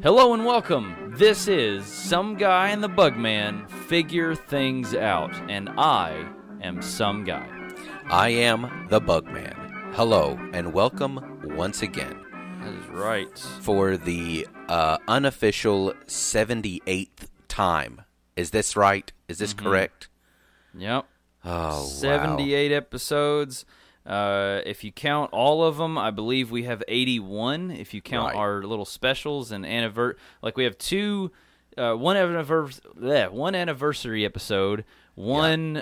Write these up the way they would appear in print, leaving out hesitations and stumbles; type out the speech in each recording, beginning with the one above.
Hello and welcome. This is Some Guy and the Bugman Figure Things Out, and I am Some Guy. I am the Bugman. Hello and welcome once again. That is right. For the unofficial 78th time. Is this right? Is this correct? Yep. Oh, 78 episodes. If you count all of them, I believe we have 81. If you count our little specials and we have one anniversary episode. One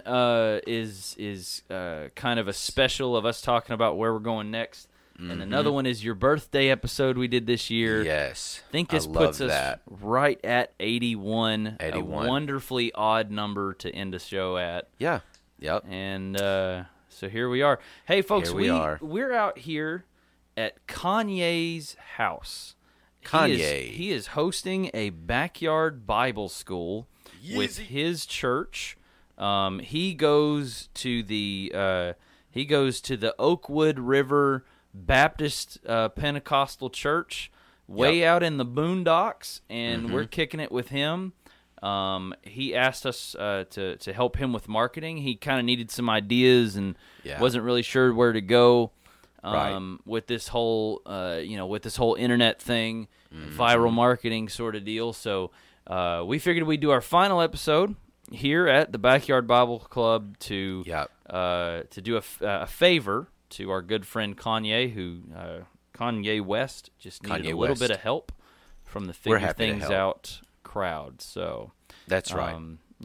is kind of a special of us talking about where we're going next, and another one is your birthday episode we did this year. Yes, I think this puts us right at 81. 81, a wonderfully odd number to end a show at. Yeah. Yep. And so here we are. Hey, folks, we're out here at Kanye's house. Kanye. He is hosting a backyard Bible school with his church. He goes to the Oakwood River Baptist Pentecostal Church out in the boondocks, and we're kicking it with him. He asked us to help him with marketing. He kind of needed some ideas and wasn't really sure where to go with this whole internet thing, viral marketing sort of deal. So we figured we'd do our final episode here at the Backyard Bible Club to do a favor to our good friend Kanye, who Kanye West just needed a little bit of help from the Figure Things Out crowd. So that's right.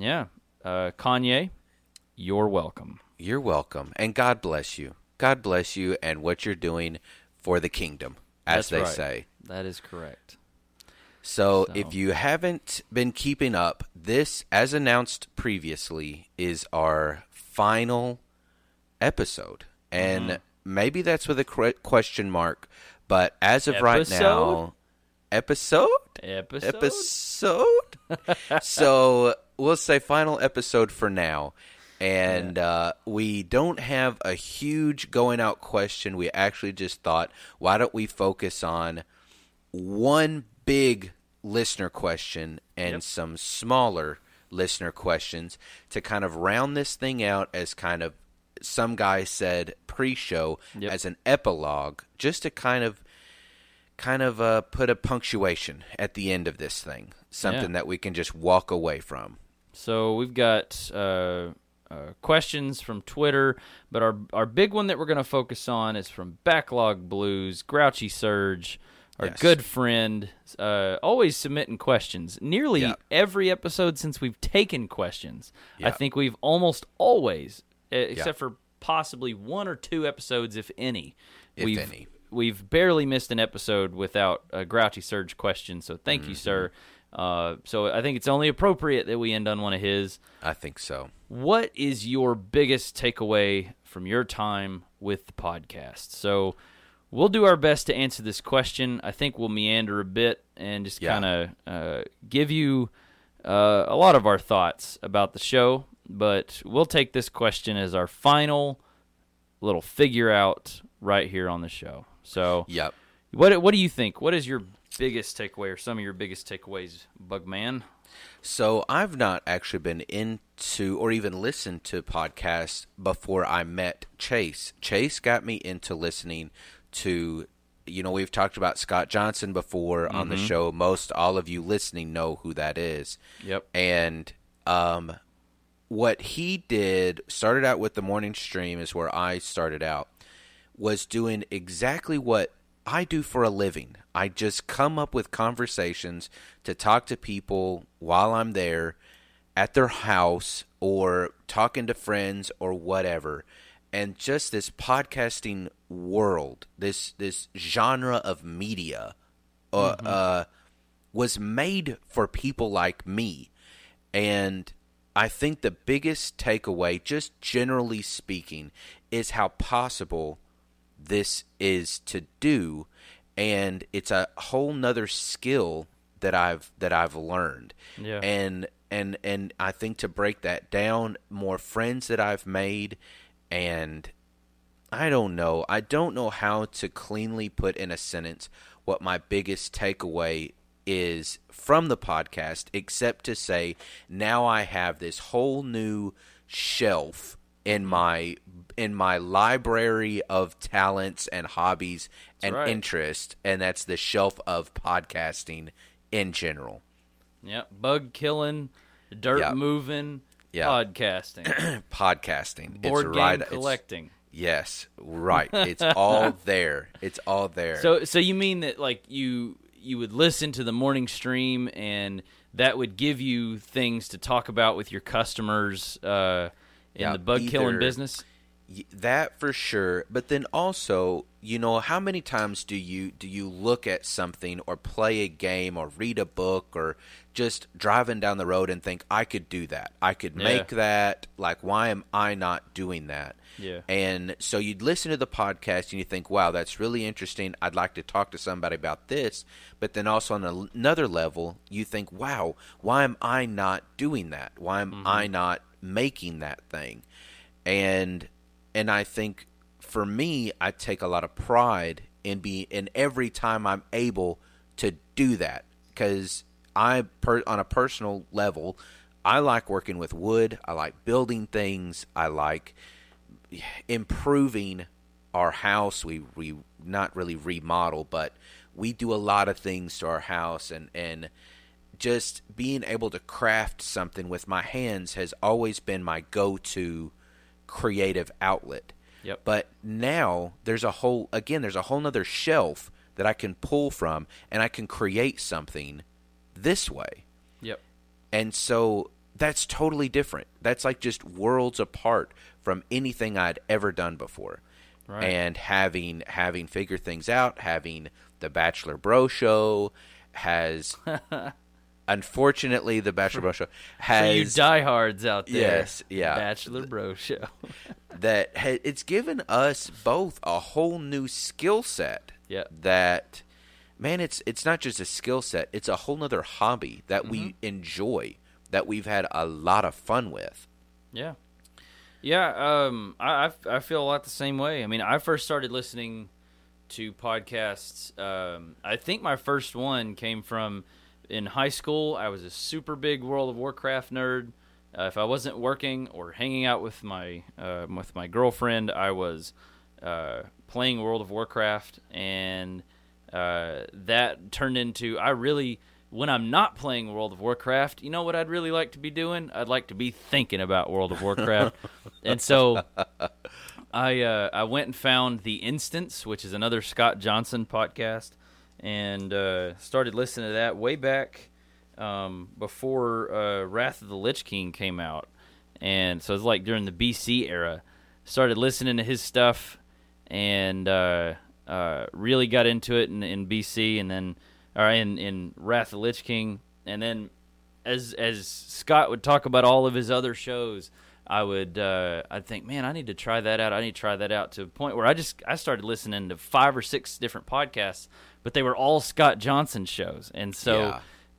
Kanye, you're welcome. You're welcome, and God bless you. God bless you and what you're doing for the kingdom, as they say. That is correct. So if you haven't been keeping up, this, as announced previously, is our final episode. And maybe that's with a question mark, but as of right now... Episode? So we'll say final episode for now. And we don't have a huge going out question. We actually just thought, why don't we focus on one big listener question and some smaller listener questions to kind of round this thing out as kind of, some guy said pre-show, as an epilogue, just to kind of put a punctuation at the end of this thing, something that we can just walk away from. So we've got questions from Twitter, but our big one that we're going to focus on is from Backlog Blues, Grouchy Surge, our good friend, always submitting questions. Nearly every episode since we've taken questions, I think we've almost always, except for possibly one or two episodes, if any, we've barely missed an episode without a Grouchy Surge question, so thank you, sir. So I think it's only appropriate that we end on one of his. I think so. What is your biggest takeaway from your time with the podcast? So we'll do our best to answer this question. I think we'll meander a bit and just kind of give you a lot of our thoughts about the show, but we'll take this question as our final little figure out right here on the show. So, what do you think? What is your biggest takeaway, or some of your biggest takeaways, Bugman? So, I've not actually been into or even listened to podcasts before I met Chase. Chase got me into listening to, we've talked about Scott Johnson before on the show. Most all of you listening know who that is. Yep. And what he did, started out with the morning stream, is where I started out, was doing exactly what I do for a living. I just come up with conversations to talk to people while I'm there at their house or talking to friends or whatever. And just this podcasting world, this genre of media was made for people like me. And I think the biggest takeaway, just generally speaking, is how possible this is to do, and it's a whole nother skill that I've learned. And I think to break that down, more friends that I've made, and I don't know how to cleanly put in a sentence what my biggest takeaway is from the podcast, except to say now I have this whole new shelf in my library of talents and hobbies and interest, and that's the shelf of podcasting in general. Yep, bug killing, dirt moving, podcasting, podcasting, board game collecting. Yes, right. It's all there. It's all there. So you mean that like you would listen to the morning stream and that would give you things to talk about with your customers in the bug killing business? That for sure. But then also, how many times do you look at something or play a game or read a book or just driving down the road and think, I could do that. I could make that. Like, why am I not doing that? Yeah. And so you'd listen to the podcast and you think, wow, that's really interesting. I'd like to talk to somebody about this. But then also on another level, you think, wow, why am I not doing that? Why am I not making that thing? And I think for me, I take a lot of pride in every time I'm able to do that, because on a personal level, I like working with wood. I like building things. I like improving our house. We not really remodel, but we do a lot of things to our house, and just being able to craft something with my hands has always been my go-to creative outlet. Yep. But now there's a whole nother shelf that I can pull from, and I can create something this way. Yep. And so that's totally different. That's like just worlds apart from anything I'd ever done before. Right. And having figured things out, having the Bachelor Bro Show has unfortunately, the Bachelor Bro Show has... For you diehards out there. Yes, yeah. Bachelor Bro Show. It's given us both a whole new skill set. Yeah. That, man, it's not just a skill set. It's a whole nother hobby that we enjoy, that we've had a lot of fun with. Yeah. Yeah, I feel a lot the same way. I mean, I first started listening to podcasts. I think my first one came from... In high school, I was a super big World of Warcraft nerd. If I wasn't working or hanging out with my girlfriend, I was playing World of Warcraft, and that turned into when I'm not playing World of Warcraft, you know what I'd really like to be doing? I'd like to be thinking about World of Warcraft, and so I went and found The Instance, which is another Scott Johnson podcast. And started listening to that way back before Wrath of the Lich King came out. And so it was like during the BC era. Started listening to his stuff and really got into it in BC, and then in Wrath of the Lich King. And then as Scott would talk about all of his other shows, I'd think, man, I need to try that out. I need to try that out, to a point where I started listening to 5 or 6 different podcasts, but they were all Scott Johnson shows. And so,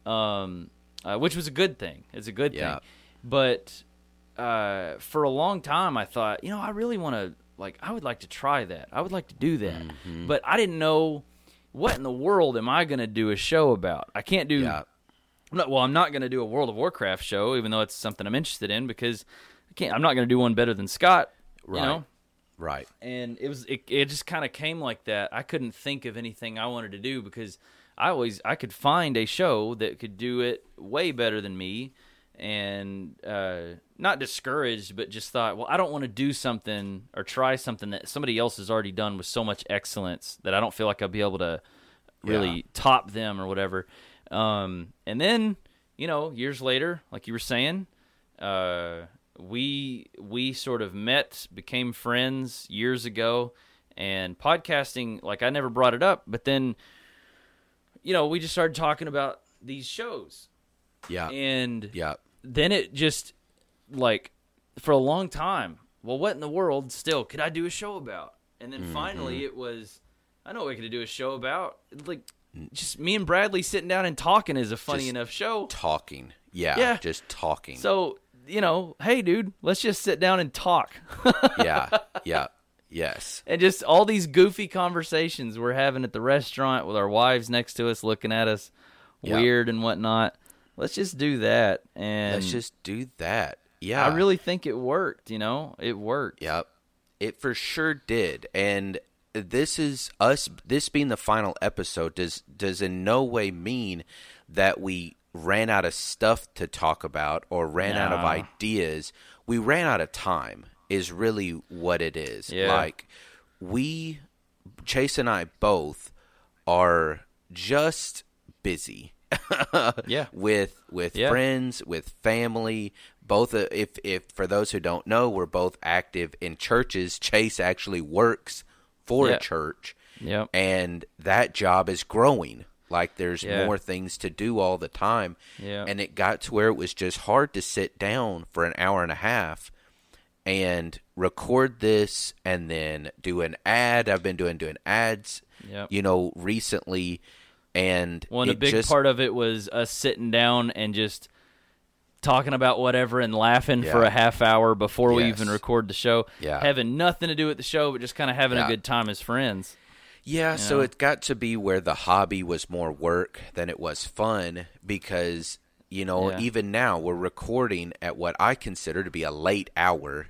which was a good thing. It's a good thing. But for a long time, I thought, I really want to, I would like to try that. I would like to do that. Mm-hmm. But I didn't know, what in the world am I going to do a show about? I can't do, I'm not going to do a World of Warcraft show, even though it's something I'm interested in, because I'm not going to do one better than Scott, Right. And it just kind of came like that. I couldn't think of anything I wanted to do, because I could find a show that could do it way better than me, and not discouraged, but just thought, well, I don't want to do something or try something that somebody else has already done with so much excellence that I don't feel like I'll be able to really top them or whatever. And then, years later, like you were saying, we sort of met, became friends years ago, and podcasting, I never brought it up, but then, we just started talking about these shows. Yeah. And then it just, for a long time, well, what in the world still could I do a show about? And then finally it was, I know what we could do a show about. Just me and Bradley sitting down and talking is a funny enough show. Talking. Yeah. Just talking. So, hey, dude, let's just sit down and talk. Yeah. Yes. And just all these goofy conversations we're having at the restaurant with our wives next to us looking at us. weird and whatnot. Let's just do that. And let's just do that. Yeah. I really think it worked, It worked. Yep. It for sure did. And this being the final episode does in no way mean that we ran out of stuff to talk about or ran out of ideas. We ran out of time is really what it is. Yeah. Like, Chase and I both are just busy. Yeah. With friends, with family. Both, if for those who don't know, we're both active in churches. Chase actually works for a church. Yep. And that job is growing. Like, there's more things to do all the time. Yeah. And it got to where it was just hard to sit down for an hour and a half and record this and then do an ad. I've been doing ads, recently. And a big part of it was us sitting down and just talking about whatever and laughing for a half hour before we even record the show. Yeah. Having nothing to do with the show, but just kind of having a good time as friends. Yeah, so it got to be where the hobby was more work than it was fun because, even now we're recording at what I consider to be a late hour,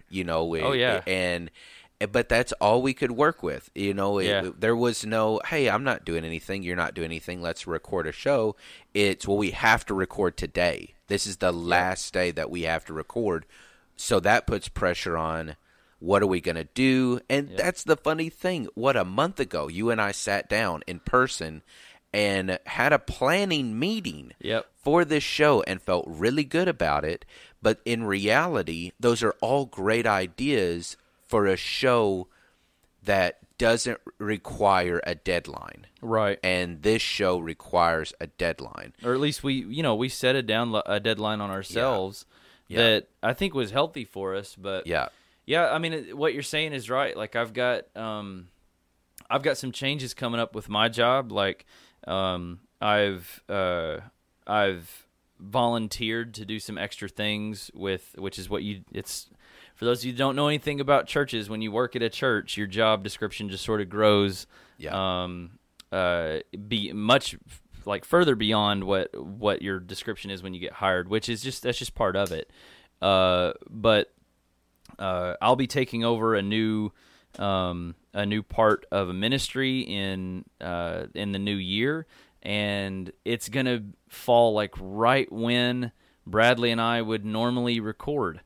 but that's all we could work with. There was no, hey, I'm not doing anything, you're not doing anything, let's record a show. It's, well, we have to record today. This is the last day that we have to record. So that puts pressure on, what are we going to do? And that's the funny thing. What, a month ago, you and I sat down in person and had a planning meeting for this show and felt really good about it. But in reality, those are all great ideas for a show that doesn't require a deadline. Right. And this show requires a deadline. Or at least we set a deadline on ourselves that I think was healthy for us. But I mean, what you're saying is right. Like, I've got some changes coming up with my job. Like, I've volunteered to do some extra things which is what it's for those of you who don't know anything about churches. When you work at a church, your job description just sort of grows, be much like further beyond what your description is when you get hired, which is that's just part of it. But I'll be taking over a new part of a ministry in the new year, and it's gonna fall like right when Bradley and I would normally record.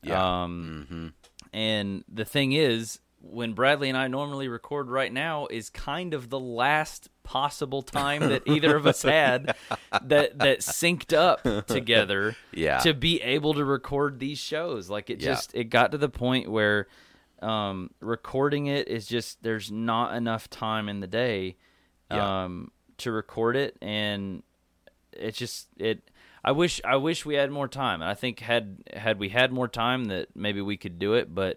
And the thing is, when Bradley and I normally record right now is kind of the last possible time that either of us had that synced up together to be able to record these shows. Like, it got to the point where recording it is just, there's not enough time in the day to record it, and it's just I wish we had more time. I think had we had more time, that maybe we could do it, but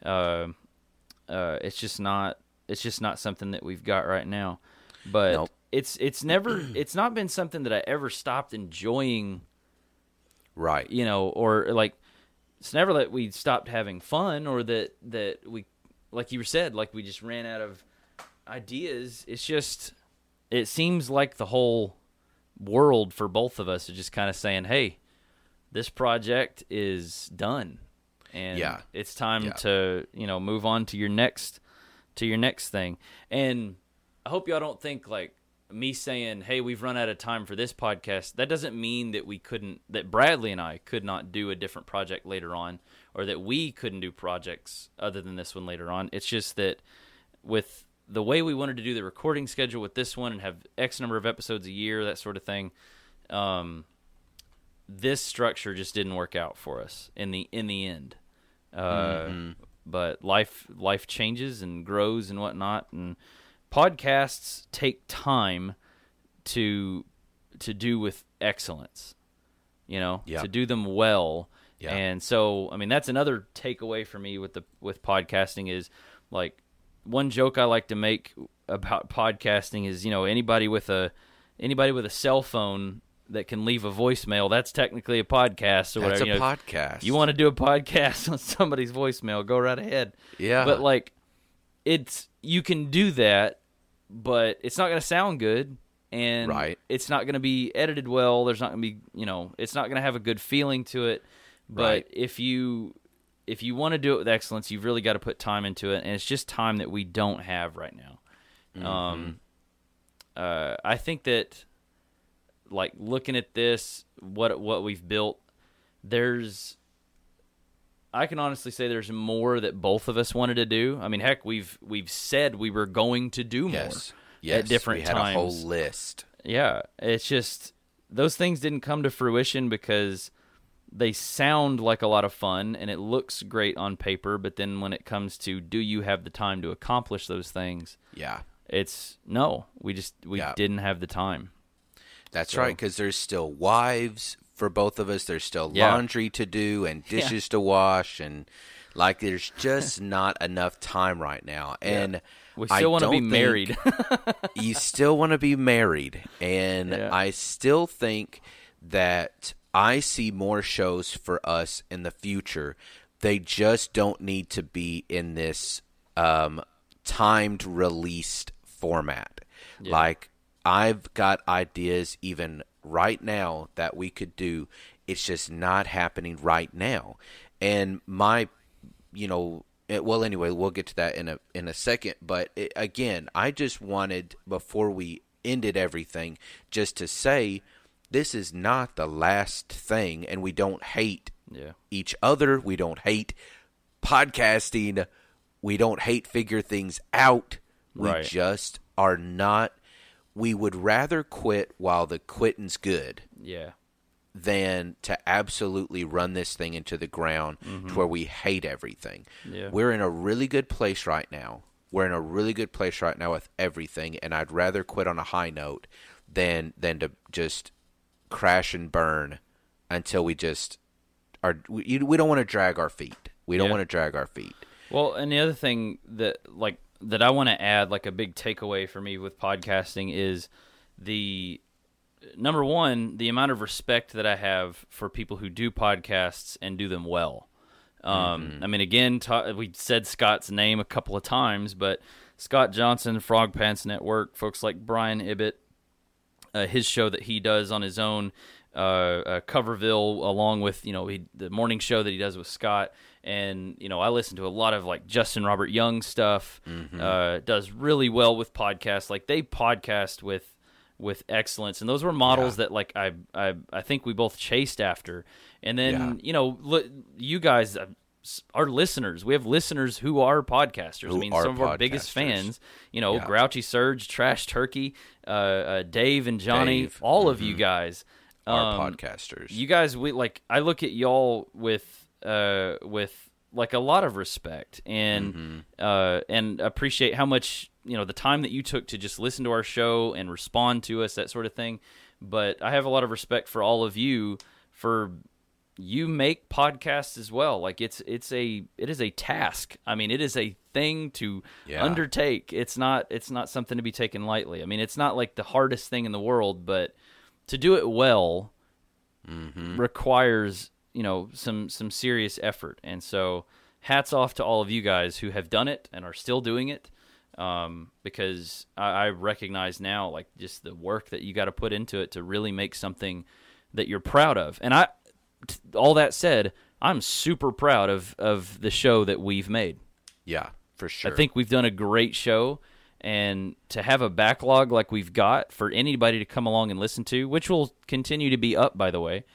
it's just not something that we've got right now. But it's not been something that I ever stopped enjoying. Right. Or like, it's never that we stopped having fun, or that we, like you said, like we just ran out of ideas. It's just, it seems like the whole world for both of us is just kind of saying, hey, this project is done, and it's time to move on to your next thing. And I hope y'all don't think like me saying, hey, we've run out of time for this podcast, that doesn't mean that Bradley and I could not do a different project later on, or that we couldn't do projects other than this one later on. It's just that with the way we wanted to do the recording schedule with this one and have X number of episodes a year, that sort of thing, this structure just didn't work out for us in the end. But life changes and grows and whatnot, and podcasts take time to do with excellence, to do them well. And so, I mean, that's another takeaway for me with podcasting is, like, one joke I like to make about podcasting is, anybody with a cell phone that can leave a voicemail, that's technically a podcast or whatever. That's a podcast. You want to do a podcast on somebody's voicemail, go right ahead. Yeah. But like, you can do that, but it's not going to sound good, and Right. it's not going to be edited well. There's not going to be, it's not going to have a good feeling to it. But Right. if you want to do it with excellence, you've really got to put time into it, and it's just time that we don't have right now. I think that, like, looking at this, what we've built, I can honestly say there's more that both of us wanted to do. I mean, heck, we've said we were going to do more at different times. We had a whole list. Yeah, it's just those things didn't come to fruition because they sound like a lot of fun and it looks great on paper, but then when it comes to do you have the time to accomplish those things? Yeah. It's no, we didn't have the time. That's right, because there's still wives for both of us. There's still laundry to do and dishes to wash, and like there's just not enough time right now. And we still want to be married. You still want to be married, and I still think that I see more shows for us in the future. They just don't need to be in this timed released format. Yeah. Like, I've got ideas even right now that we could do. It's just not happening right now. And anyway, we'll get to that in a second. But again, I just wanted, before we ended everything, just to say this is not the last thing, and we don't hate each other. We don't hate podcasting. We don't hate figure things out. We just are not. We would rather quit while the quitting's good. Yeah. Than to absolutely run this thing into the ground to where we hate everything. Yeah. We're in a really good place right now. We're in a really good place right now with everything, and I'd rather quit on a high note than to just crash and burn until we just are. We don't want to drag our feet. We don't want to drag our feet. Well, and the other thing that I want to add, like a big takeaway for me with podcasting, is the number one, the amount of respect that I have for people who do podcasts and do them well. I mean, again, we said Scott's name a couple of times, but Scott Johnson, Frog Pants Network, folks like Brian Ibbett, his show that he does on his own, Coverville, along with, the morning show that he does with Scott. And, I listen to a lot of, like, Justin Robert Young stuff, does really well with podcasts. Like, they podcast with excellence. And those were models that, like, I think we both chased after. And then, you guys, our listeners, we have listeners who are podcasters. I mean, some of our biggest fans, Grouchy Surge, Trash Turkey, Dave and Johnny, all of you guys. Are podcasters. You guys, I look at y'all with like a lot of respect and appreciate how much the time that you took to just listen to our show and respond to us, that sort of thing. But I have a lot of respect for all of you for you make podcasts as well. Like it is a task. I mean, it is a thing to undertake. It's not something to be taken lightly. I mean, it's not like the hardest thing in the world, but to do it well requires some serious effort. And so hats off to all of you guys who have done it and are still doing it, because I recognize now, like, just the work that you got to put into it to really make something that you're proud of. And all that said, I'm super proud of the show that we've made. Yeah, for sure. I think we've done a great show, and to have a backlog like we've got for anybody to come along and listen to, which will continue to be up, by the way.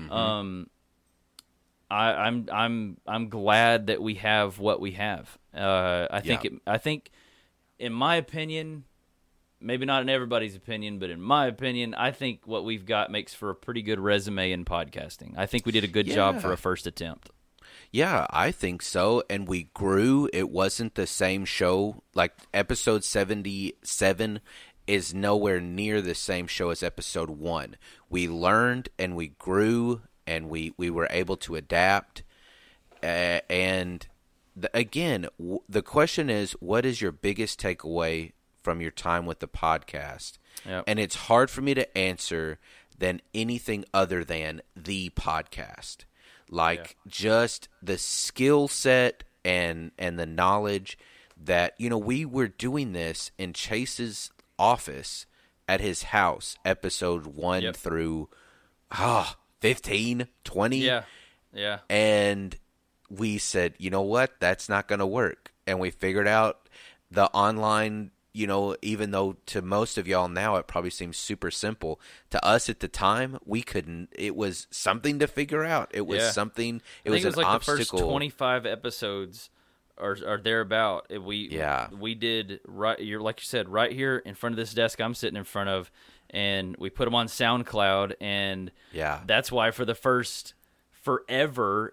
I'm glad that we have what we have. I think, in my opinion, maybe not in everybody's opinion, but in my opinion, I think what we've got makes for a pretty good resume in podcasting. I think we did a good job for a first attempt. Yeah, I think so. And we grew. It wasn't the same show. Like, episode 77 is nowhere near the same show as episode 1. We learned and we grew, and we were able to adapt. And again, the question is, what is your biggest takeaway from your time with the podcast? Yep. And it's hard for me to answer than anything other than the podcast. Like, just the skill set and the knowledge that, we were doing this in Chase's office at his house, episode 1 Yep. through 15, 20. Yeah. Yeah. And we said, you know what? That's not going to work. And we figured out the online, even though to most of y'all now it probably seems super simple, to us at the time, we couldn't. It was something to figure out. It was something. It was an like obstacle. The first 25 episodes or thereabout. We did right. Like you said, right here in front of this desk I'm sitting in front of, and we put them on SoundCloud, and that's why for the first forever,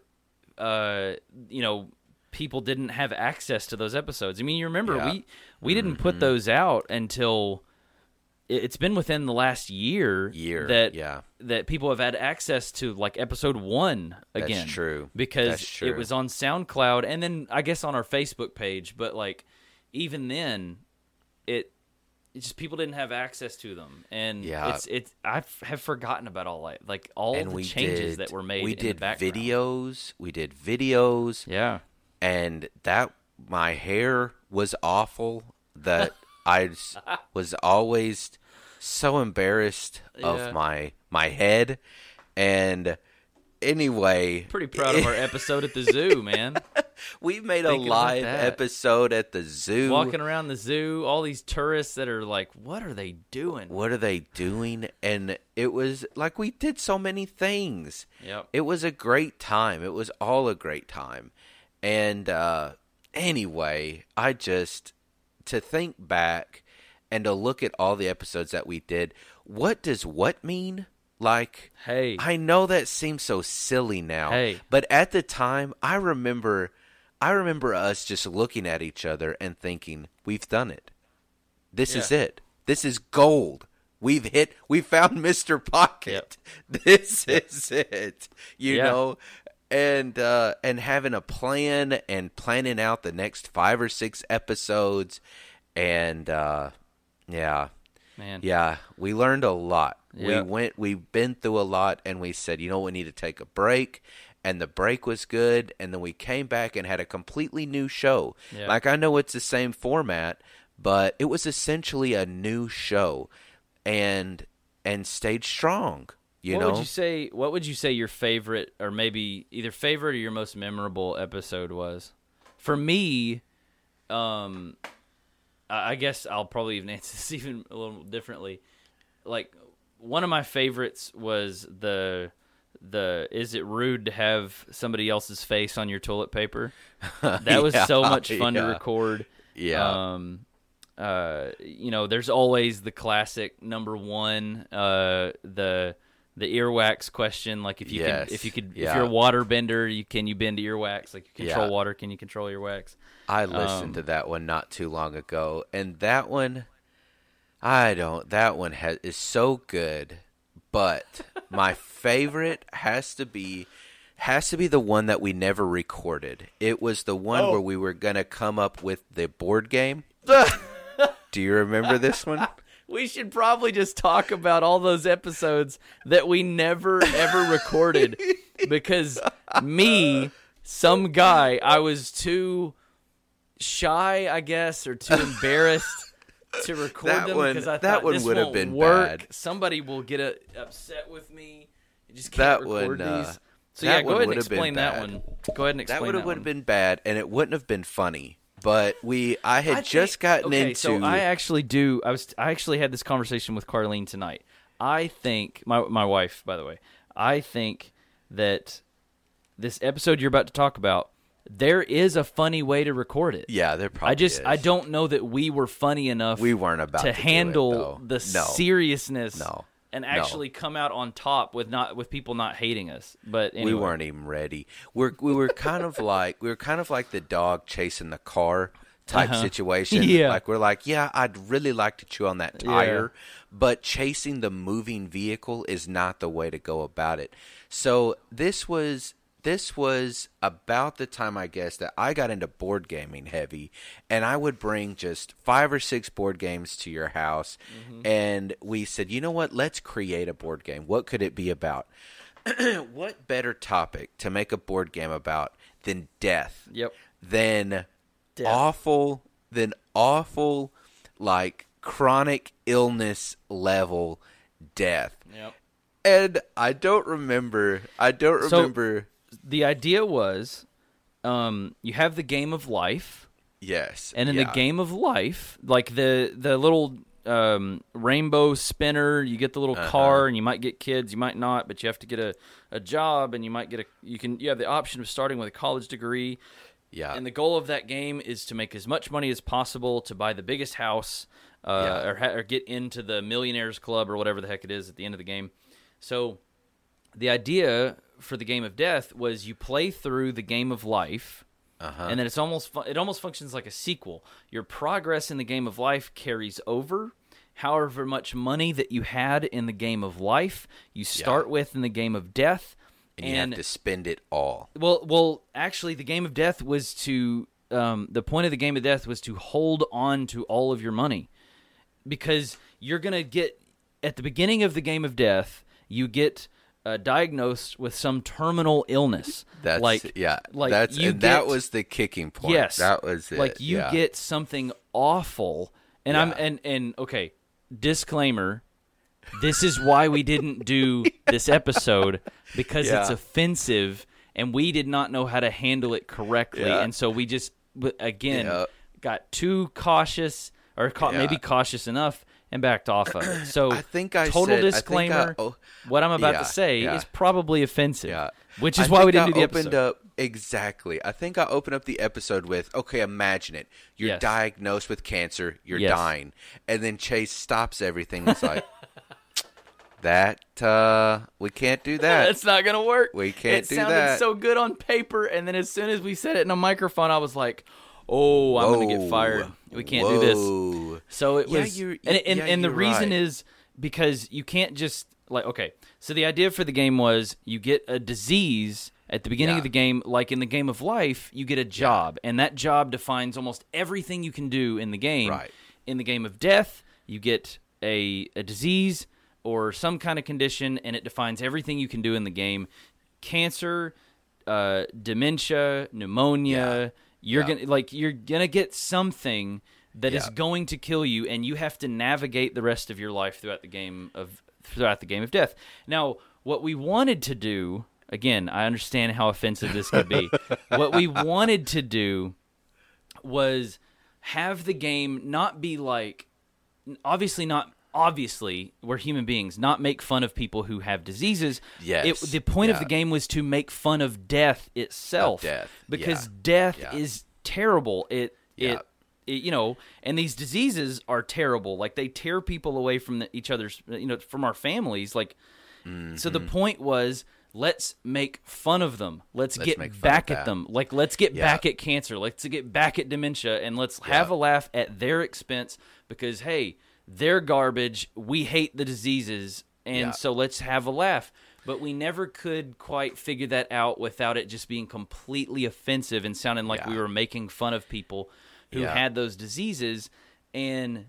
people didn't have access to those episodes. I mean, you remember we didn't put those out until it's been within the last year that people have had access to, like, episode 1 again. That's true. Because it was on SoundCloud and then I guess on our Facebook page, but like even then it just people didn't have access to them, and it's I have forgotten about all the changes that were made. We in the background. We did videos. Yeah. And my hair was awful. That I was always so embarrassed of my head. And anyway, pretty proud of our episode at the zoo, man. We made a live episode at the zoo, walking around the zoo. All these tourists that are like, "What are they doing? What are they doing?" And it was like we did so many things. Yep. It was a great time. It was all a great time. And anyway, to think back and to look at all the episodes that we did, what does what mean? Like, hey, I know that seems so silly now, hey, but at the time, I remember us just looking at each other and thinking, we've done it. This is it. This is gold. We found Mr. Pocket. Yep. This is it. You know? And having a plan and planning out the next 5 or 6 episodes, and we learned a lot. Yep. We've been through a lot, and we said, we need to take a break, and the break was good, and then we came back and had a completely new show. Yep. Like, I know it's the same format, but it was essentially a new show, and stayed strong. What would you say your favorite, or maybe either favorite or your most memorable episode was? For me, I guess I'll probably even answer this even a little differently. Like, one of my favorites was the is it rude to have somebody else's face on your toilet paper? That was so much fun to record. Yeah. There's always the classic number 1, the earwax question, like if you're a water bender, can you bend earwax? Like, you control water, can you control earwax? I listened to that one not too long ago, and that one, is so good. But my favorite has to be the one that we never recorded. It was the one where we were gonna come up with the board game. Do you remember this one? We should probably just talk about all those episodes that we never, ever recorded, because some guy, I was too shy, I guess, or too embarrassed to record them, because I thought this would have been work. Bad. Somebody will get upset with me. You just can't record these. So go ahead and explain that one. Go ahead and explain that one. That would have been bad, and it wouldn't have been funny. But I had just gotten into. So I actually had this conversation with Carlene tonight. I think my wife, by the way. I think that this episode you're about to talk about, there is a funny way to record it. Yeah, there probably is. I don't know that we were funny enough. We weren't about to handle the seriousness. No. And actually come out on top with people not hating us. But anyway. We weren't even ready. We were kind of like the dog chasing the car type situation. Yeah. Like, we're like, I'd really like to chew on that tire, but chasing the moving vehicle is not the way to go about it. So this was about the time, I guess, that I got into board gaming heavy, and I would bring just 5 or 6 board games to your house, and we said, you know what, let's create a board game. What could it be about? What better topic to make a board game about than death? Yep. Than awful, like, chronic illness level death. Yep. And I don't remember. The idea was, you have the game of life. Yes. And in the game of life, like the little rainbow spinner, you get the little car, and you might get kids, you might not, but you have to get a job, and you might get you have the option of starting with a college degree. Yeah. And the goal of that game is to make as much money as possible to buy the biggest house, or get into the millionaires club or whatever the heck it is at the end of the game. So the idea for the game of death was you play through the game of life, and then it almost functions like a sequel. Your progress in the game of life carries over. However much money that you had in the game of life, you start with in the game of death. And you have to spend it all. Well, actually, the game of death was to the point of the game of death was to hold on to all of your money, because you're gonna get at the beginning of the game of death, you get diagnosed with some terminal illness. That was the kicking point. Yes, that was it. Like you get something awful, and okay, disclaimer. This is why we didn't do this episode, because it's offensive, and we did not know how to handle it correctly, and so we just got too cautious, or maybe cautious enough, and backed off of it. So disclaimer, what I'm about to say is probably offensive, which is why we didn't do the episode. Exactly. I think I opened up the episode with, okay, imagine it. You're diagnosed with cancer, you're dying, and then Chase stops everything and is like, we can't do that. It's not going to work. We can't do that. It sounded so good on paper, and then as soon as we said it in a microphone, I was like, oh, I'm going to get fired. We can't do this. So it was, and the reason is because you can't just, like, okay, so the idea for the game was you get a disease at the beginning of the game, like in the game of life, you get a job, and that job defines almost everything you can do in the game. Right. In the game of death, you get a disease or some kind of condition, and it defines everything you can do in the game. Cancer, dementia, pneumonia. You're gonna get something that is going to kill you, and you have to navigate the rest of your life throughout the game of death. Now, what we wanted to do, again, I understand how offensive this could be. What we wanted to do was have the game not be like, obviously, we're human beings, not make fun of people who have diseases. Yes. The point of the game was to make fun of death itself. Because death is terrible. It and these diseases are terrible. Like, they tear people away from each other's, from our families. Like, so the point was, let's make fun of them. Let's get back at them. Like, let's get back at cancer. Let's get back at dementia, and let's have a laugh at their expense, because, hey, they're garbage. We hate the diseases, and so let's have a laugh. But we never could quite figure that out without it just being completely offensive and sounding like we were making fun of people who had those diseases, and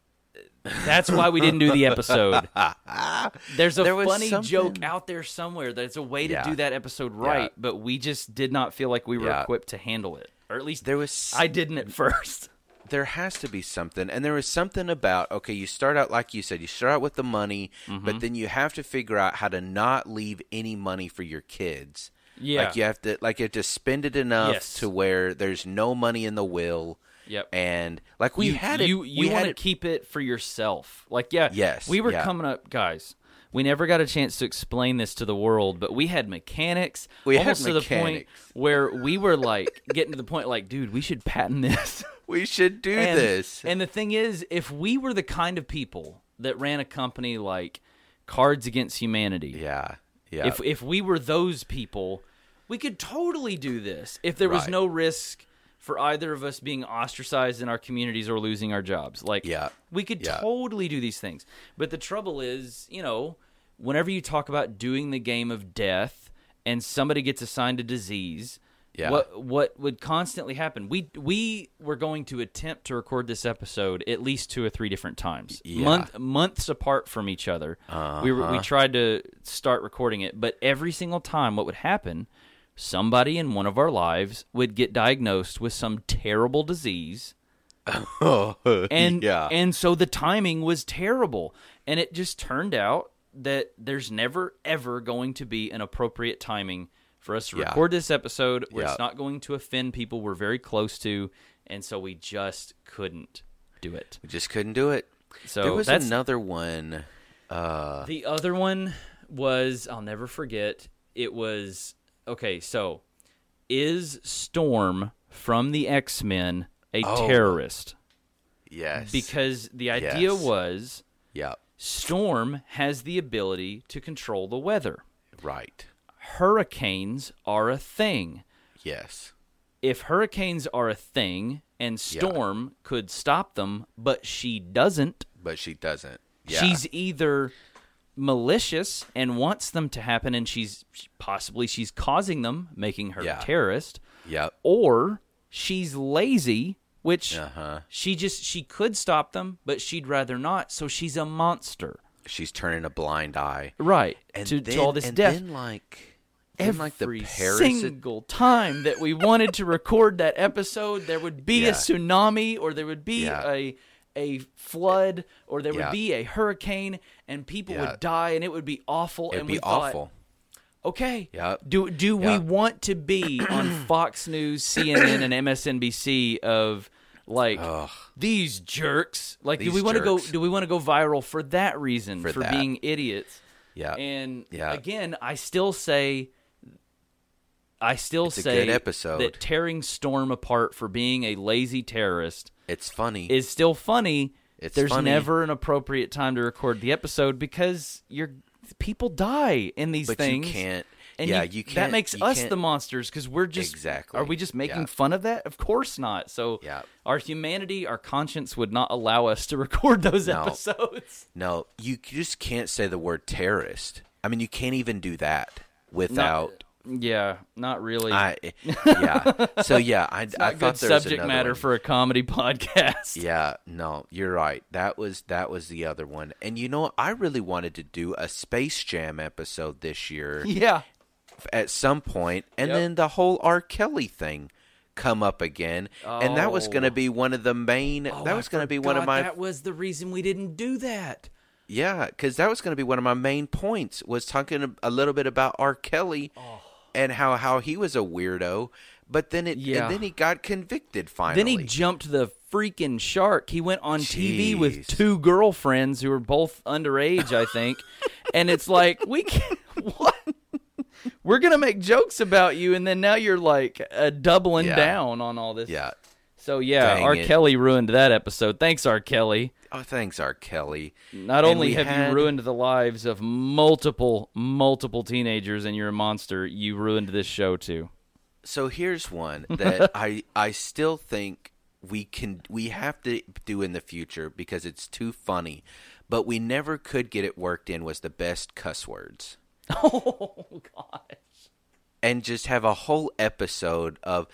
that's why we didn't do the episode. There's a funny joke out there somewhere that's a way to do that episode right, but we just did not feel like we were equipped to handle it. Or at least I didn't at first. There has to be something, and there is something about, okay, you start out, like you said, you start out with the money, but then you have to figure out how to not leave any money for your kids. Yeah. Like, you have to spend it enough to where there's no money in the will. Yep. And like you want to keep it for yourself. Like, we were coming up, guys. We never got a chance to explain this to the world, but we had mechanics. To the point where we were like getting to the point like, dude, we should patent this. We should do this. And the thing is, if we were the kind of people that ran a company like Cards Against Humanity, if we were those people, we could totally do this. If there was no risk for either of us being ostracized in our communities or losing our jobs. Like, we could totally do these things. But the trouble is, whenever you talk about doing the game of death and somebody gets assigned a disease, what would constantly happen? We were going to attempt to record this episode at least 2 or 3 different times, months apart from each other. We tried to start recording it, but every single time what would happen, somebody in one of our lives would get diagnosed with some terrible disease, And yeah. and so the timing was terrible. And it just turned out that there's never, ever going to be an appropriate timing for us to record this episode where it's not going to offend people we're very close to, and so we just couldn't do it. We just couldn't do it. So there was another one. The other one was, I'll never forget, it was, okay, so is Storm from the X-Men a terrorist? Yes. Because the idea was Yep. Storm has the ability to control the weather. Right. Hurricanes are a thing. Yes. If hurricanes are a thing and Storm could stop them, but she doesn't. But she doesn't. Yeah. She's either malicious and wants them to happen, and she's causing them, making her a terrorist. Yep. Or she's lazy, which Uh-huh. she could stop them, but she'd rather not. So she's a monster. She's turning a blind eye. Right. And to all this death. Then Every the parasite single time that we wanted to record that episode, there would be a tsunami, or there would be a flood, or there would be a hurricane, and people would die, and it would be awful. It'd and be we thought, awful. Okay, Yep. do we want to be on Fox News, CNN, and MSNBC of like these jerks? Like, do we want to go? Do we want to go viral for that reason? For that. being idiots? Yeah. And Yeah. again, I still say it's a good episode. that tearing Storm apart for being a lazy terrorist It's funny. is still funny. There's funny. never an appropriate time to record the episode because people die in these things. You can't. And you can't. That makes you us can't- the monsters because we're just. Exactly. Are we just making Yeah. fun of that? Of course not. So Yeah. our humanity, our conscience would not allow us to record those episodes. No, you just can't say the word terrorist. I mean, you can't even do that without. Not really. So I Not thought good there was subject another matter one. for a comedy podcast. Yeah, no, you're right. That was the other one. And you know, I really wanted to do a Space Jam episode this year. Yeah. At some point, and then the whole R. Kelly thing come up again, and that was going to be one of the main. that was going to be one of my. That was the reason we didn't do that. Yeah, because that was going to be one of my main points. Was talking a little bit about R. Kelly and how he was a weirdo, but then and then he got convicted finally. Then he jumped the freaking shark. He went on TV with two girlfriends who were both underage, I think, and it's like we can't. What? We're going to make jokes about you, and then now you're like doubling down on all this. Yeah. So, Dang R. it. Kelly ruined that episode. Thanks, R. Kelly. Oh, thanks, R. Kelly. Not only have you ruined the lives of multiple teenagers and you're a monster, you ruined this show too. So here's one that I still think we have to do in the future because it's too funny, but we never could get it worked in, was the best cuss words. Oh, gosh. And just have a whole episode of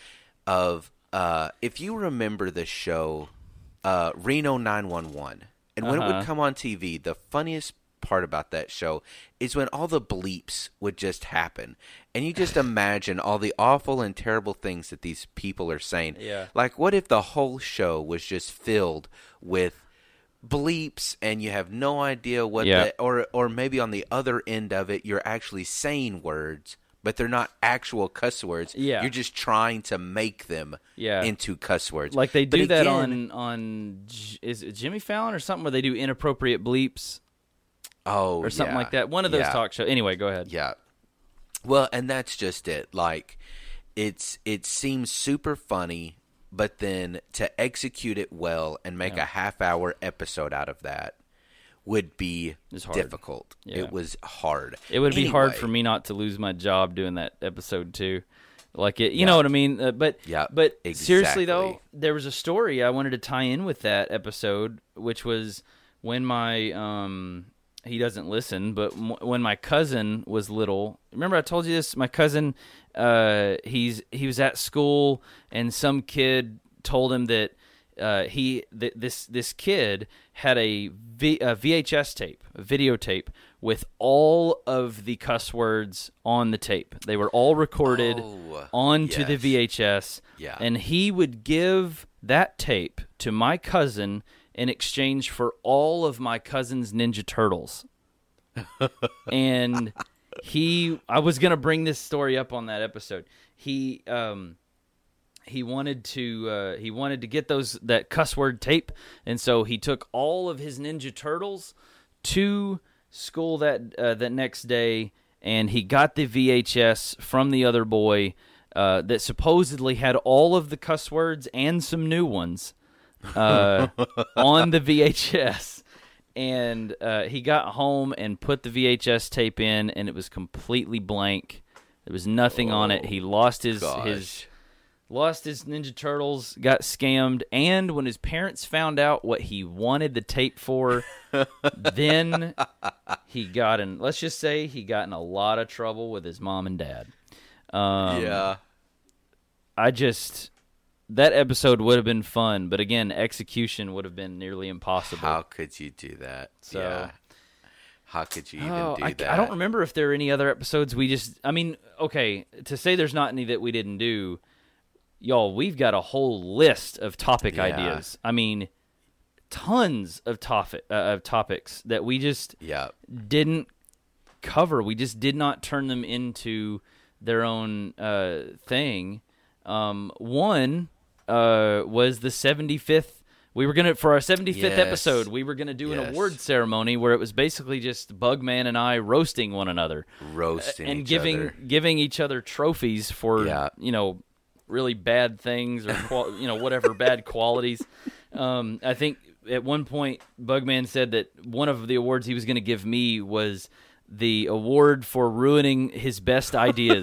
if you remember the show Reno 911, and when it would come on TV, the funniest part about that show is when all the bleeps would just happen, and you just imagine all the awful and terrible things that these people are saying. Yeah. Like, what if the whole show was just filled with bleeps and you have no idea what or maybe on the other end of it you're actually saying words but they're not actual cuss words. You're just trying to make them into cuss words. Like they do that on is it Jimmy Fallon or something where they do inappropriate bleeps? Or something like that. One of those talk shows. Anyway, go ahead. Yeah. Well, and that's just it. Like it seems super funny, but then to execute it well and make a half-hour episode out of that would be difficult. Yeah. It was hard. It would be hard for me not to lose my job doing that episode too. Like it, you know what I mean? But exactly. Seriously though, there was a story I wanted to tie in with that episode, which was when my he doesn't listen, but when my cousin was little, remember I told you this? My cousin, he was at school, and some kid told him that this kid had a VHS tape, a videotape with all of the cuss words on the tape. They were all recorded onto the VHS, and he would give that tape to my cousin in exchange for all of my cousin's Ninja Turtles. And I was going to bring this story up on that episode. He wanted to get that cuss word tape, and so he took all of his Ninja Turtles to school that next day, and he got the VHS from the other boy that supposedly had all of the cuss words and some new ones on the VHS. And he got home and put the VHS tape in, and it was completely blank. There was nothing on it. He lost his Ninja Turtles, got scammed, and when his parents found out what he wanted the tape for, then he got in a lot of trouble with his mom and dad. That episode would have been fun, but again, execution would have been nearly impossible. How could you do that? So, yeah. How could you even do that? I don't remember if there are any other episodes to say there's not any that we didn't do, y'all, we've got a whole list of topic ideas. I mean, tons of topics that we just didn't cover. We just did not turn them into their own thing. One was the 75th. For our 75th episode, we were gonna do an award ceremony where it was basically just Bugman and I roasting one another, and giving each other trophies for really bad things or whatever bad qualities. I think at one point Bugman said that one of the awards he was going to give me was the award for ruining his best ideas.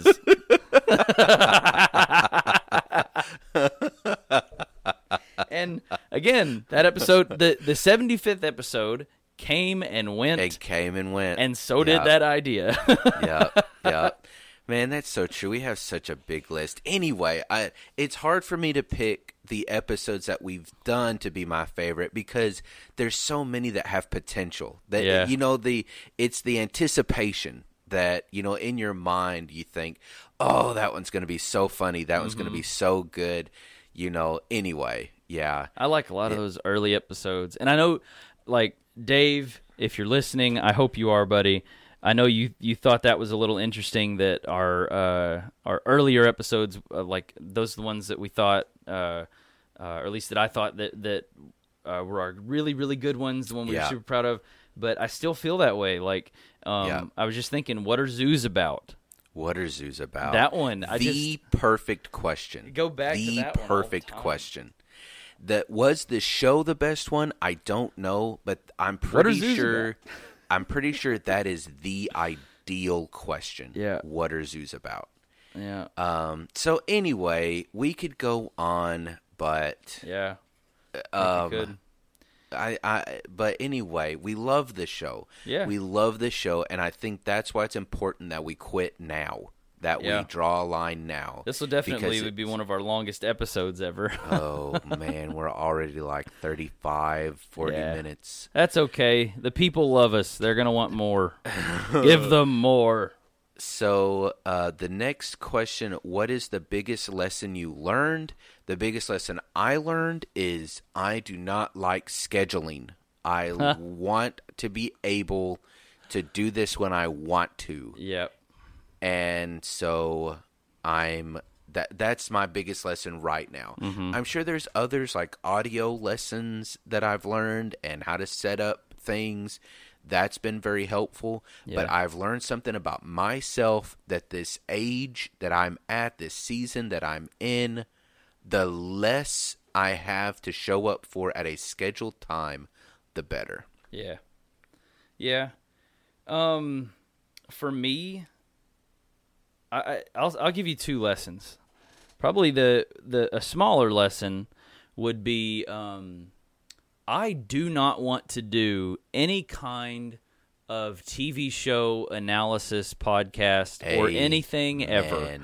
And again, that episode, the 75th episode, came and went. It came and went. And so did that idea. Yeah. Man, that's so true. We have such a big list. Anyway, it's hard for me to pick the episodes that we've done to be my favorite because there's so many that have potential. That it's the anticipation that, in your mind you think, oh, that one's going to be so funny. That one's going to be so good. Anyway, yeah. I like a lot of those early episodes. And I know, like, Dave, if you're listening, I hope you are, buddy. I know you thought that was a little interesting that our earlier episodes, like those are the ones that we thought, or at least that I thought that were our really, really good ones, the one we were super proud of. But I still feel that way. Like, I was just thinking, what are zoos about? What are zoos about? That one. Perfect question. Go back to that one. The perfect question. Was the show the best one? I don't know, but I'm pretty sure. I'm pretty sure that is the ideal question. Yeah. What are zoos about? Yeah. So anyway, we could go on, but yeah. Good. But anyway, we love the show. Yeah. We love the show, and I think that's why it's important that we quit now. That we draw a line now. This will definitely be one of our longest episodes ever. Oh, man. We're already like 35, 40 minutes. That's okay. The people love us. They're going to want more. Give them more. So the next question, what is the biggest lesson you learned? The biggest lesson I learned is I do not like scheduling. I want to be able to do this when I want to. Yep. And so that's my biggest lesson right now. Mm-hmm. I'm sure there's others like audio lessons that I've learned and how to set up things. That's been very helpful. Yeah. But I've learned something about myself that this age that I'm at, this season that I'm in, the less I have to show up for at a scheduled time, the better. Yeah. Yeah. For me, I'll give you two lessons. Probably a smaller lesson would be I do not want to do any kind of TV show analysis podcast or anything ever.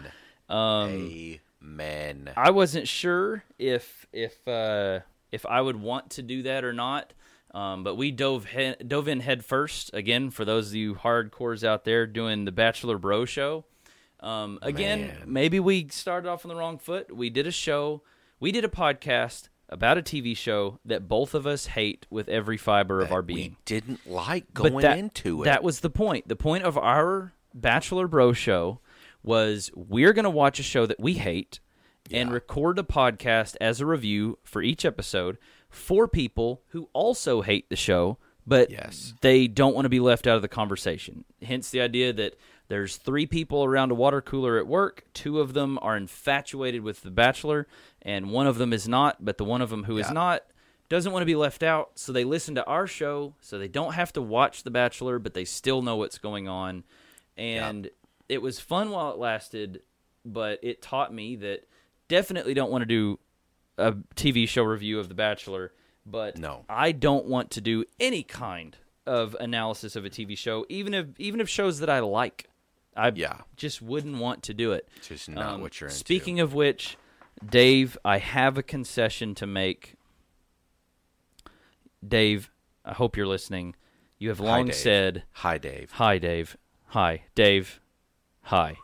Amen. I wasn't sure if I would want to do that or not. But we dove in head first again for those of you hardcores out there doing the Bachelor Bro Show. Maybe we started off on the wrong foot. We did a show. We did a podcast about a TV show that both of us hate with every fiber of our being. We didn't like going into it. That was the point. The point of our Bachelor Bro show was we're going to watch a show that we hate and record a podcast as a review for each episode for people who also hate the show, but they don't want to be left out of the conversation. Hence the idea that there's 3 people around a water cooler at work. 2 of them are infatuated with The Bachelor, and one of them is not, but the one of them who is not doesn't want to be left out, so they listen to our show, so they don't have to watch The Bachelor, but they still know what's going on. And it was fun while it lasted, but it taught me that definitely don't want to do a TV show review of The Bachelor, but I don't want to do any kind of analysis of a TV show, even if shows that I like. I just wouldn't want to do it. It's just not what you're into. Speaking of which, Dave, I have a concession to make. Dave, I hope you're listening. You have long said... Hi, Dave. Hi, Dave. Hi, Dave. Hi.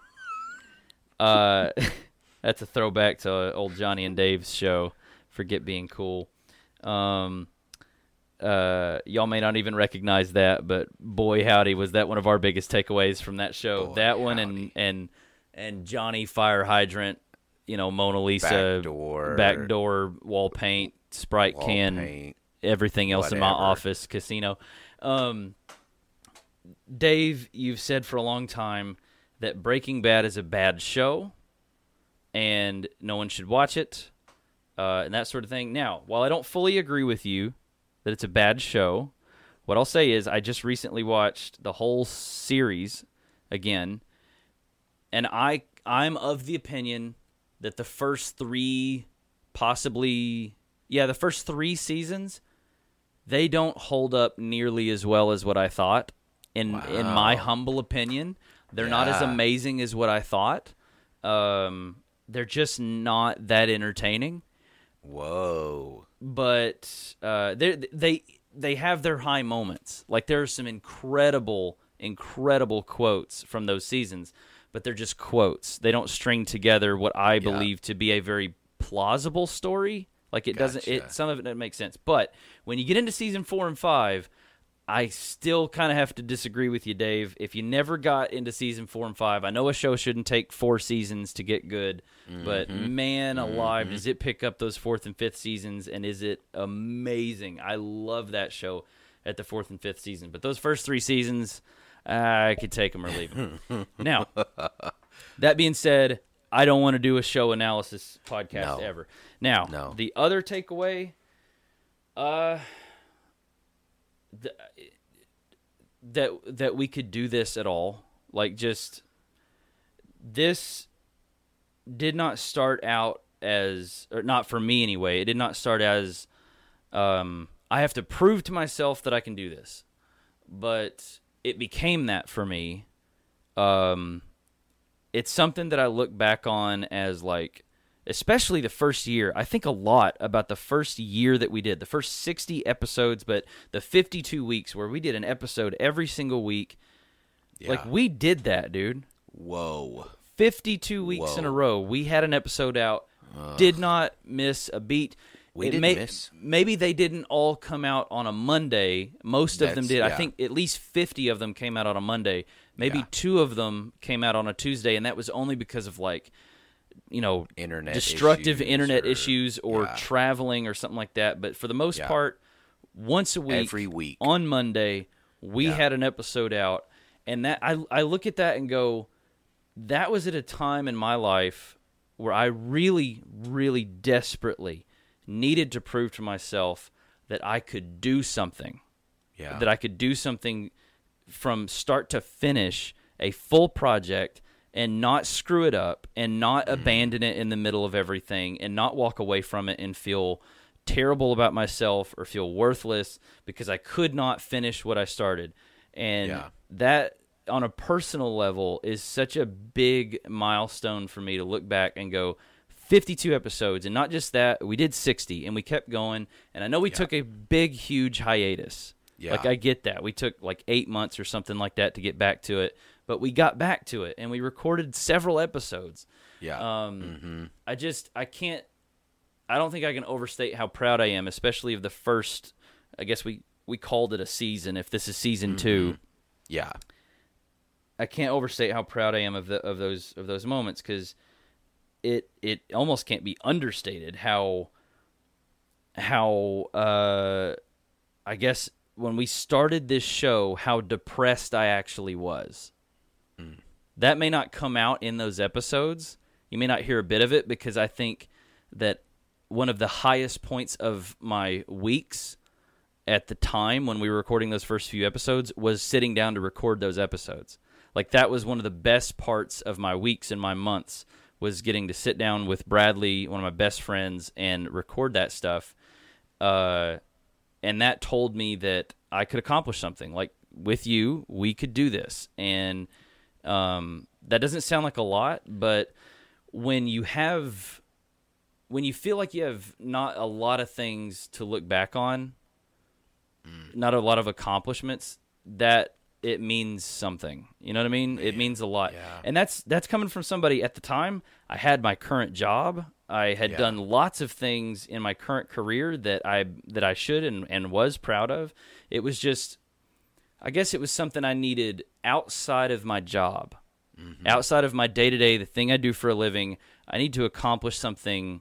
That's a throwback to old Johnny and Dave's show, Forget Being Cool. Y'all may not even recognize that, but boy howdy was that one of our biggest takeaways from that show. Boy, that one and Johnny Fire Hydrant, Mona Lisa, backdoor wall paint, Sprite can, everything else in my office, casino. Dave, you've said for a long time that Breaking Bad is a bad show and no one should watch it, and that sort of thing. Now, while I don't fully agree with you that it's a bad show, what I'll say is I just recently watched the whole series again, and I'm of the opinion that the first 3 seasons, they don't hold up nearly as well as what I thought. In my humble opinion, they're not as amazing as what I thought. They're just not that entertaining. Whoa! But they have their high moments. Like there are some incredible quotes from those seasons, but they're just quotes. They don't string together what I believe to be a very plausible story. Like it doesn't. Some of it doesn't make sense. But when you get into season 4 and 5. I still kind of have to disagree with you, Dave. If you never got into season 4 and 5, I know a show shouldn't take 4 seasons to get good, but man alive, does it pick up those 4th and 5th seasons, and is it amazing. I love that show at the 4th and 5th season. But those first 3 seasons, I could take them or leave them. Now, that being said, I don't want to do a show analysis podcast ever. Now, the other takeaway... that we could do this at all. Like, just this did not start out as, or not for me anyway, it did not start as I have to prove to myself that I can do this. But it became that for me. It's something that I look back on as, like, especially the first year. I think a lot about the first year that we did, the first 60 episodes, but the 52 weeks where we did an episode every single week. Yeah. Like, we did that, dude. Whoa. 52 weeks in a row. We had an episode out, did not miss a beat. We didn't miss. Maybe they didn't all come out on a Monday. Most of them did. Yeah. I think at least 50 of them came out on a Monday. Maybe 2 of them came out on a Tuesday, and that was only because of, like, destructive internet issues or traveling or something like that. But for the most part, once a week, every week on Monday, we had an episode out. And that I look at that and go, that was at a time in my life where I really, really desperately needed to prove to myself that I could do something. Yeah. That I could do something from start to finish, a full project, and not screw it up, and not abandon it in the middle of everything, and not walk away from it and feel terrible about myself or feel worthless because I could not finish what I started. And that, on a personal level, is such a big milestone for me to look back and go, 52 episodes, and not just that, we did 60, and we kept going, and I know we took a big, huge hiatus. Yeah. Like, I get that. We took, like, 8 months or something like that to get back to it. But we got back to it, and we recorded several episodes. Yeah. I don't think I can overstate how proud I am, especially of the first. I guess we called it a season. If this is season 2, yeah, I can't overstate how proud I am of those moments, because it almost can't be understated how I guess when we started this show, how depressed I actually was. That may not come out in those episodes. You may not hear a bit of it, because I think that one of the highest points of my weeks at the time when we were recording those first few episodes was sitting down to record those episodes. Like, that was one of the best parts of my weeks and my months, was getting to sit down with Bradley, one of my best friends, and record that stuff. And that told me that I could accomplish something. Like, with you, we could do this. And that doesn't sound like a lot, but when you feel like you have not a lot of things to look back on, not a lot of accomplishments, that it means something. You know what I mean? Man, it means a lot. Yeah. And that's coming from somebody. At the time, I had my current job. I had done lots of things in my current career that I should and was proud of. It was just, I guess it was something I needed outside of my job, outside of my day-to-day, the thing I do for a living. I need to accomplish something,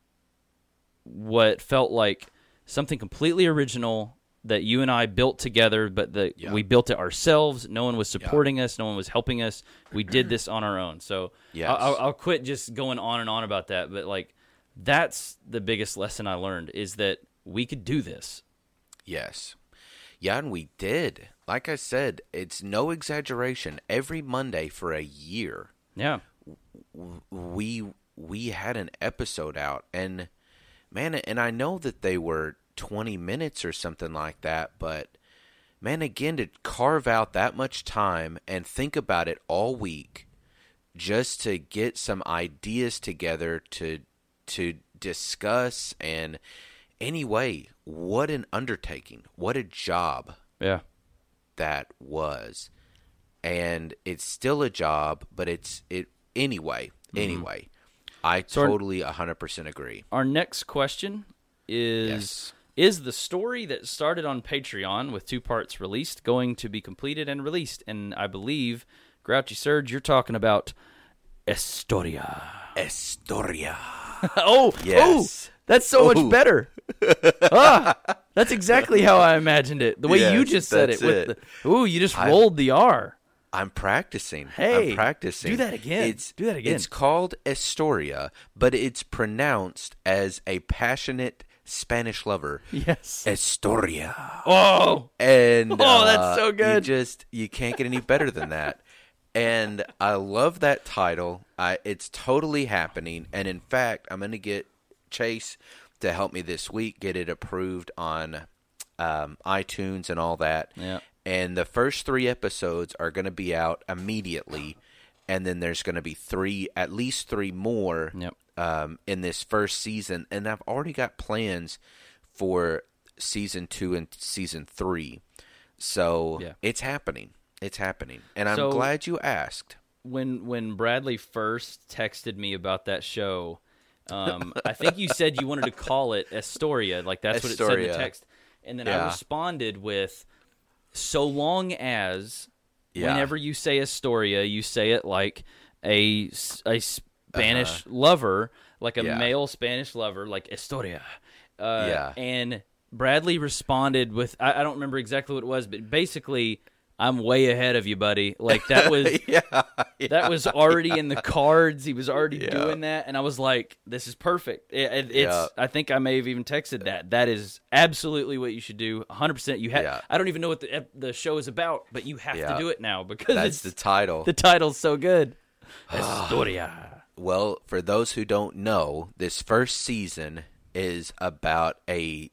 what felt like something completely original that you and I built together, but that we built it ourselves. No one was supporting us. No one was helping us. We did this on our own. So I'll quit just going on and on about that. But like, that's the biggest lesson I learned, is that we could do this. Yes. Yeah, and we did. Like I said, it's no exaggeration. Every Monday for a year, we had an episode out, and man, and I know that they were 20 minutes or something like that, but man, again, to carve out that much time and think about it all week, just to get some ideas together to discuss. And anyway, what an undertaking, what a job that was. And it's still a job, but anyway, I totally 100% agree. Our next question is the story that started on Patreon with 2 parts released going to be completed and released? And I believe, Grouchy Surge, you're talking about Estoria. Oh, that's so much better. That's exactly how I imagined it. The way you just said it. You just rolled the R. I'm practicing. Hey, I'm practicing. Do that again. It's called Estoria, but it's pronounced as a passionate Spanish lover. Yes. Estoria. Oh. And that's so good. You can't get any better than that. And I love that title. It's totally happening. And in fact, I'm going to get Chase to help me this week get it approved on iTunes and all that. Yeah. And the first 3 episodes are going to be out immediately, and then there's going to be at least 3 more in this first season. And I've already got plans for season 2 and season 3. So it's happening. It's happening. And I'm glad you asked. When Bradley first texted me about that show, I think you said you wanted to call it Estoria. Like, that's what it said in the text. And then I responded with, so long as whenever you say Astoria, you say it like a Spanish lover, like a male Spanish lover, like Estoria. And Bradley responded with, I don't remember exactly what it was, but basically, I'm way ahead of you, buddy. Like, that was that was already in the cards. He was already doing that, and I was like, "This is perfect." I think I may have even texted that. That is absolutely what you should do. 100%. You have. I don't even know what the show is about, but you have to do it now because that's the title. The title's so good. Historia. Well, for those who don't know, this first season is about a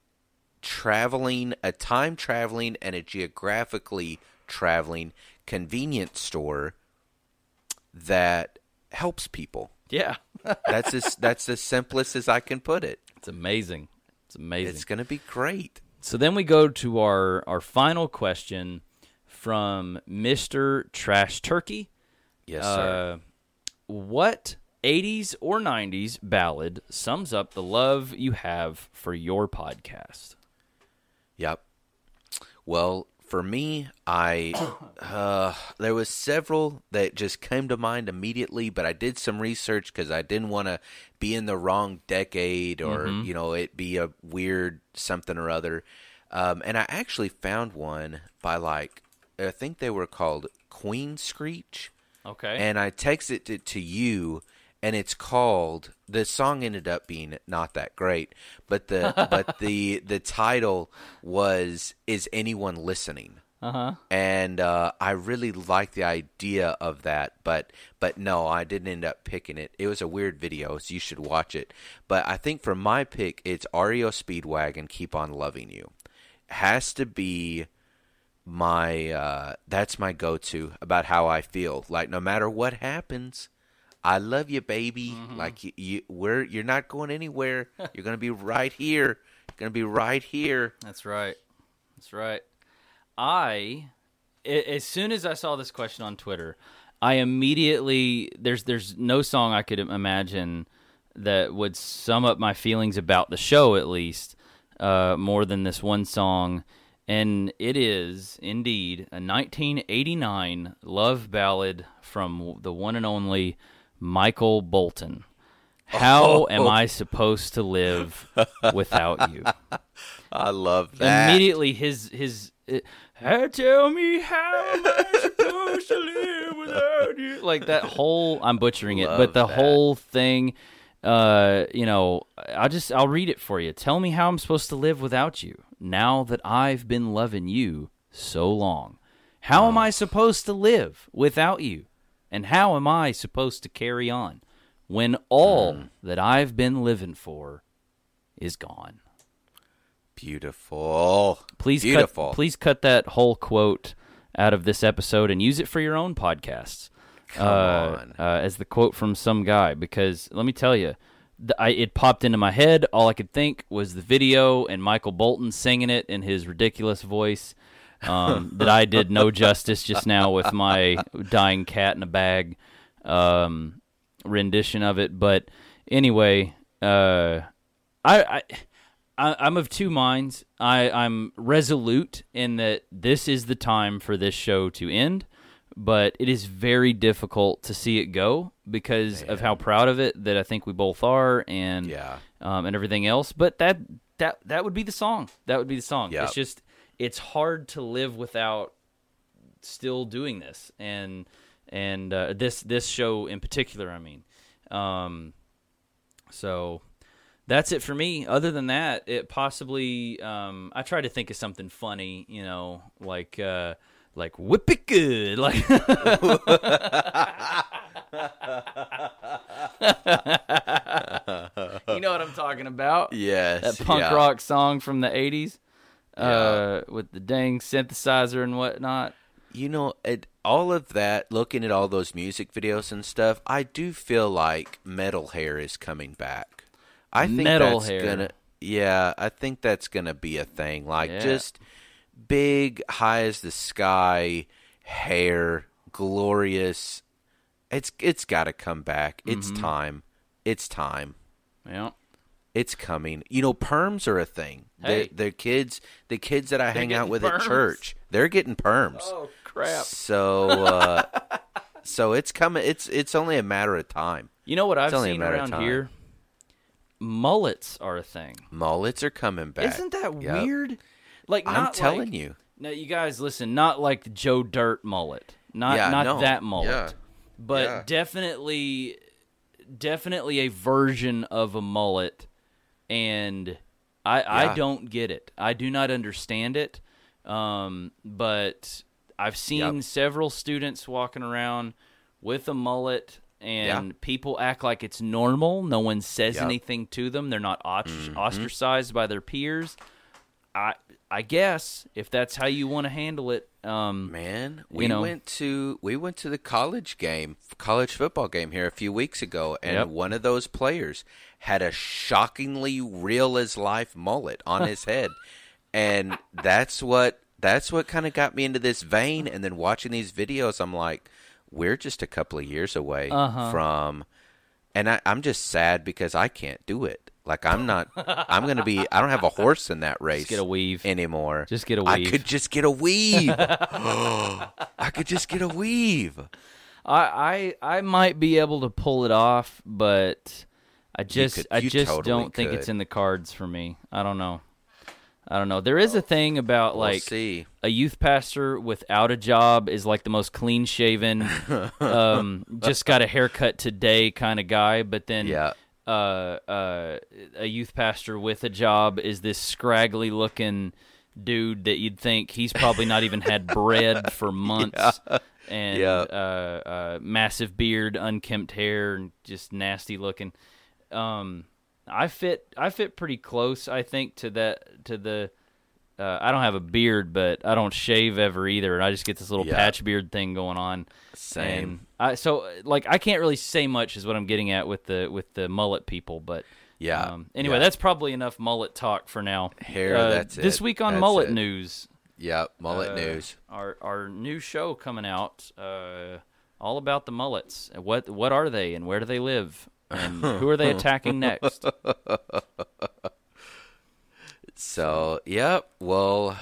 time traveling and a geographically traveling convenience store that helps people. Yeah. That's as simplest as I can put it. It's amazing. It's going to be great. So then we go to our final question from Mr. Trash Turkey. Yes, sir. What '80s or '90s ballad sums up the love you have for your podcast? Yep. Well, for me, there was several that just came to mind immediately, but I did some research because I didn't want to be in the wrong decade or, it be a weird something or other. And I actually found one by I think they were called Queen Screech. Okay. And I texted it to you, and it's called. The song ended up being not that great, but the title was "Is Anyone Listening?" And I really like the idea of that, but no, I didn't end up picking it. It was a weird video, so you should watch it. But I think for my pick, it's REO Speedwagon, "Keep on Loving You." Has to be my that's my go-to about how I feel. Like, no matter what happens, I love you, baby. Like you're not going anywhere. You're gonna be right here. You're gonna be right here. That's right. As soon as I saw this question on Twitter, I immediately there's no song I could imagine that would sum up my feelings about the show, at least, more than this one song. And it is, indeed, a 1989 love ballad from the one and only Michael Bolton. How am I supposed to live without you? I love that. Immediately, his tell me how am I supposed to live without you? Like that whole, I'm butchering it, but the whole thing, I'll read it for you. Tell me how I'm supposed to live without you, now that I've been loving you so long. How am I supposed to live without you? And how am I supposed to carry on when all that I've been living for is gone? Beautiful. Please cut that whole quote out of this episode and use it for your own podcasts. Come on. As the quote from some guy, because let me tell you, it popped into my head. All I could think was the video and Michael Bolton singing it in his ridiculous voice that I did no justice just now with my dying cat in a bag rendition of it. But anyway, I'm of two minds. I'm resolute in that this is the time for this show to end, but it is very difficult to see it go because of how proud of it that I think we both are, and everything else. But that would be the song. That would be the song. Yep. It's just it's hard to live without still doing this, and this show in particular. I mean, so. That's it for me. Other than that, it possibly I try to think of something funny, like whip it good, like you know what I'm talking about? Yes, that punk rock song from the '80s, with the dang synthesizer and whatnot. All of that. Looking at all those music videos and stuff, I do feel like metal hair is coming back. I think metal that's hair. I think that's gonna be a thing. Just big, high as the sky hair, glorious. It's got to come back. It's time. It's time. Yeah, it's coming. Perms are a thing. Hey. The kids that I hang out with perms. at church, they're getting perms. Oh crap! So, so it's coming. It's only a matter of time. You know what I've seen around here? Mullets are a thing. Mullets are coming back. Isn't that weird? I'm telling you. No, you guys listen. Not like the Joe Dirt mullet. Not that mullet. Yeah. But definitely a version of a mullet, and I don't get it. I do not understand it. But I've seen several students walking around with a mullet. And people act like it's normal. No one says anything to them. They're not ostracized by their peers. I guess if that's how you want to handle it, man, we went to the college football game here a few weeks ago, and one of those players had a shockingly real as life mullet on his head, and that's what kind of got me into this vein. And then watching these videos, I'm like, we're just a couple of years away from And I'm just sad because I can't do it. Like, I don't have a horse in that race. Just get a weave anymore. Just get a weave. I could just get a weave. I could just get a weave. I might be able to pull it off, but I just totally don't think it's in the cards for me. I don't know. There is a thing about We'll see. a youth pastor without a job is like the most clean-shaven, just got a haircut today kind of guy, but then a youth pastor with a job is this scraggly-looking dude that you'd think he's probably not even had bread for months, and massive beard, unkempt hair, and just nasty looking. I fit pretty close, I think, to the. I don't have a beard, but I don't shave ever either, and I just get this little patch beard thing going on. Same. And I can't really say much, is what I'm getting at with the mullet people, but anyway, that's probably enough mullet talk for now. That's it. This week on Mullet News. Yep, Mullet News. Our new show coming out, all about the mullets. What are they, and where do they live? And who are they attacking next? So, well,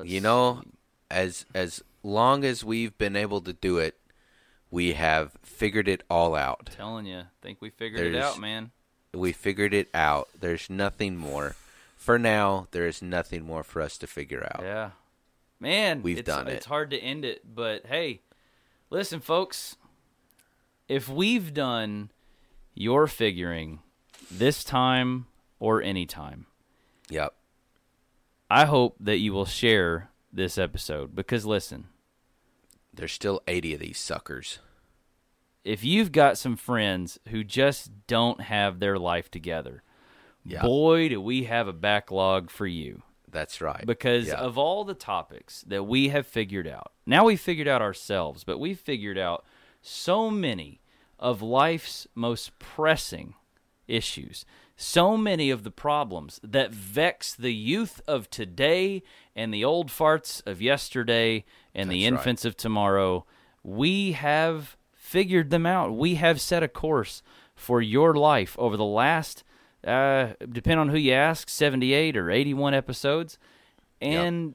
as long as we've been able to do it, we have figured it all out. I'm telling you, think we figured it out, man. We figured it out. There's nothing more. For now, there is nothing more for us to figure out. Yeah. Man, we've done it. It's hard to end it, but hey, listen, folks, if we've done your figuring this time or any time. Yep. I hope that you will share this episode because, listen. There's still 80 of these suckers. If you've got some friends who just don't have their life together, boy, do we have a backlog for you. That's right. Because of all the topics that we have figured out, now we've figured out ourselves, but we've figured out so many of life's most pressing issues, so many of the problems that vex the youth of today and the old farts of yesterday and the infants of tomorrow. We have figured them out. We have set a course for your life over the last, depending on who you ask, 78 or 81 episodes, and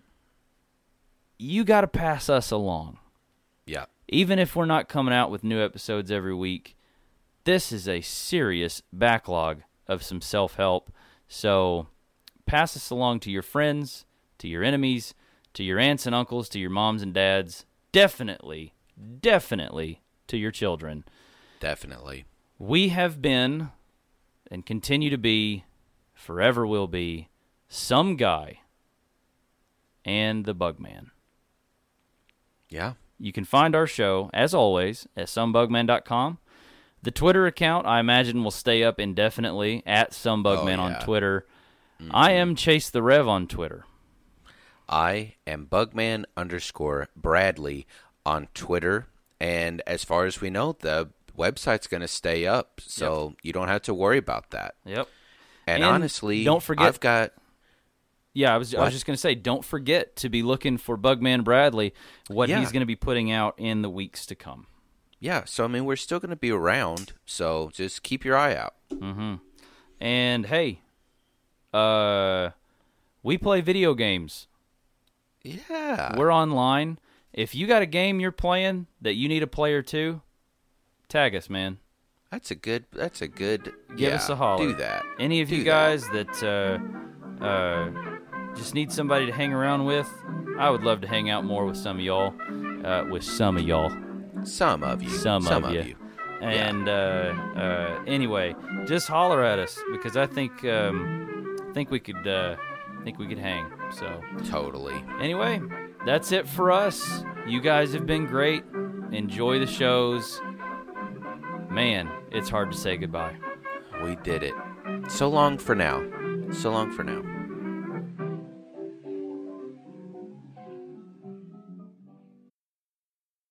you got to pass us along. Yeah. Even if we're not coming out with new episodes every week, this is a serious backlog of some self-help. So pass us along to your friends, to your enemies, to your aunts and uncles, to your moms and dads. Definitely to your children. Definitely. We have been and continue to be, forever will be, Some Guy and the Bugman. Yeah. You can find our show, as always, at somebugman.com. The Twitter account, I imagine, will stay up indefinitely, at somebugman on Twitter. Mm-hmm. I am Chase the Rev on Twitter. I am Bugman_Bradley on Twitter. And as far as we know, the website's going to stay up, so you don't have to worry about that. Yep. And honestly, don't forget, I've got... Yeah, I was just going to say, don't forget to be looking for Bugman Bradley, what he's going to be putting out in the weeks to come. Yeah, so, I mean, we're still going to be around, so just keep your eye out. Mm-hmm. And, hey, we play video games. Yeah. We're online. If you got a game you're playing that you need a player to, tag us, man. That's a good. Give us a holler. Do that. Any of you guys that just need somebody to hang around with, I would love to hang out more with some of y'all. Some of you. And anyway, just holler at us because I think we could hang. So totally. Anyway, that's it for us. You guys have been great. Enjoy the shows. Man, it's hard to say goodbye. We did it. So long for now.